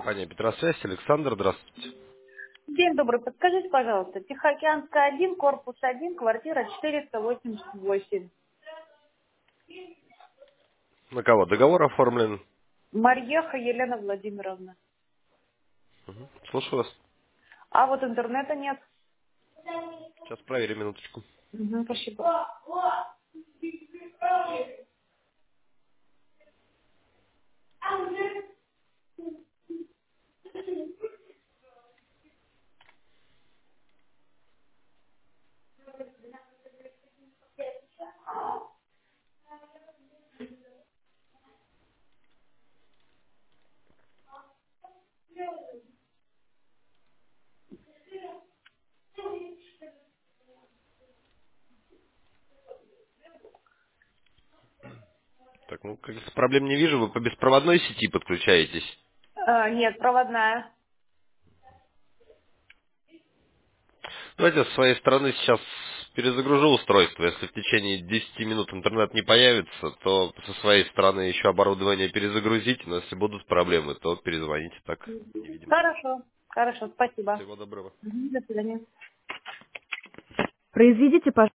Компания Петросвязь. Александр, здравствуйте. День добрый. Подскажите, пожалуйста, Тихоокеанская 1, корпус 1, квартира 488. На кого договор оформлен? Марьеха Елена Владимировна. Слушаю вас. А вот интернета нет. Сейчас проверим, минуточку. Мгм, спасибо. Так, ну, каких проблем не вижу. Вы по беспроводной сети подключаетесь. Нет, проводная. Давайте с своей стороны сейчас перезагружу устройство. Если в течение 10 минут интернет не появится, то со своей стороны еще оборудование перезагрузите. Но если будут проблемы, то перезвоните. Так не видим. Хорошо. Хорошо, спасибо. Всего доброго. Мгм, до свидания. Произведите, пожалуйста.